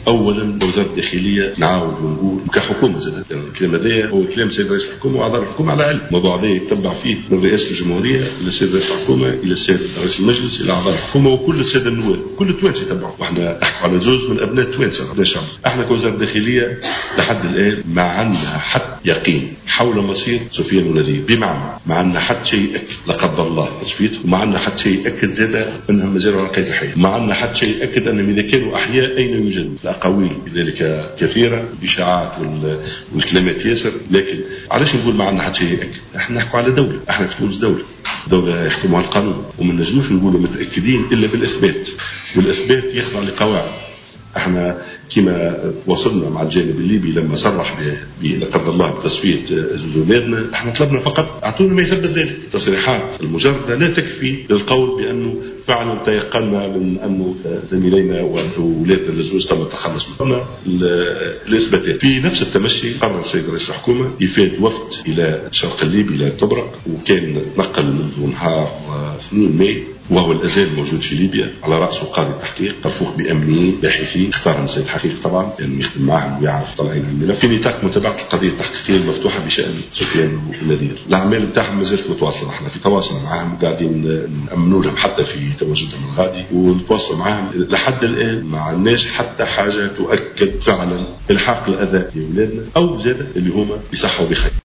اولا وزاره الداخليه نعاود ونقول كحكومه زاد، يعني الكلام هذا هو كلام سيد رئيس الحكومه واعضاء الحكومه على علم، الموضوع هذا يتبع فيه من رئاسه الجمهوريه الى السيد رئيس الحكومه الى السيد رئيس المجلس الى اعضاء الحكومه وكل الساده النواب، كل التوانسه يتبعوا، واحنا نحكوا على زوز من ابناء التوانسه ابناء الشعب. احنا كوزاره الداخليه لحد الان ما عندنا حتى يقين حول مصير سفيان ونذير، بمعنى ما عندنا حتى شيء ياكد لا قدر الله تصفيته، وما عندنا حتى شيء ياكد زاد انهم مازالوا على قيد الحياه، ما عندنا حتى شيء ياكد انهم اذا كانوا احياء اين يوجدون. الاقاويل بذلك كثيره، الاشاعات والكلمات ياسر، لكن علاش نقول ما عندنا حتى شيء ياكد؟ احنا نحكوا على دوله، احنا في تونس دوله يحكمها القانون، وما نجموش نقولوا متاكدين الا بالاثبات، والاثبات يخضع لقواعد. احنا كما وصلنا مع الجانب الليبي لما صرح لا قدر الله بتصفيه زوزولادنا، احنا طلبنا فقط اعطونا ما يثبت ذلك. التصريحات المجرده لا تكفي للقول بانه فعلا تيقنا من انه زميلينا واولادنا الزوج تم التخلص منهم. الاثباتات في نفس التمشي قرر السيد رئيس الحكومه افاد وفد الى الشرق الليبي الى طبرق، وكان نقل منذ نهار 2 ماي وهو الازال موجود في ليبيا، على راسه قاضي التحقيق مرفوق بامنيين باحثين اختار السيد حقيق طبعا لانه يخدم معهم ويعرف طالعين عن الملف في نطاق متابعه القضيه التحقيقيه المفتوحه بشان سفيان ونذير. الاعمال نتاعهم ما زالت متواصله، احنا في تواصل معهم قاعدين نامنوا لهم حتى في تواجدهم الغادي، ونتواصلوا معهم لحد الان ما عندناش حتى حاجه تؤكد فعلا الحاق الاذى لاولادنا او زاد اللي هما بصحه وبخير.